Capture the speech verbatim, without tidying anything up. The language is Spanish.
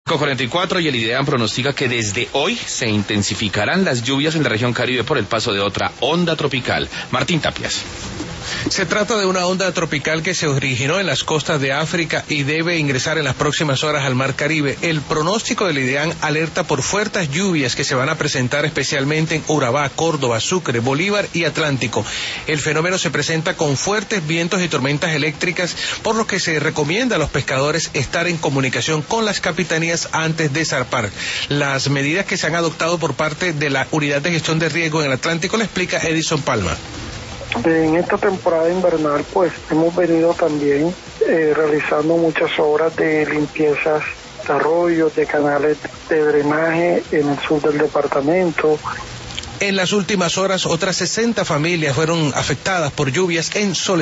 cuarenta y cuatro y el IDEAM pronostica que desde hoy se intensificarán las lluvias en la región Caribe por el paso de otra onda tropical. Martín Tapias. Se trata de una onda tropical que se originó en las costas de África y debe ingresar en las próximas horas al Mar Caribe. El pronóstico del IDEAM alerta por fuertes lluvias que se van a presentar especialmente en Urabá, Córdoba, Sucre, Bolívar y Atlántico. El fenómeno se presenta con fuertes vientos y tormentas eléctricas, por lo que se recomienda a los pescadores estar en comunicación con las capitanías antes de zarpar. Las medidas que se han adoptado por parte de la Unidad de Gestión de Riesgo en el Atlántico le explica Edison Palma. En esta temporada invernal pues hemos venido también eh, realizando muchas obras de limpiezas de arroyos, de canales de drenaje en el sur del departamento. En las últimas horas otras sesenta familias fueron afectadas por lluvias en Soledad.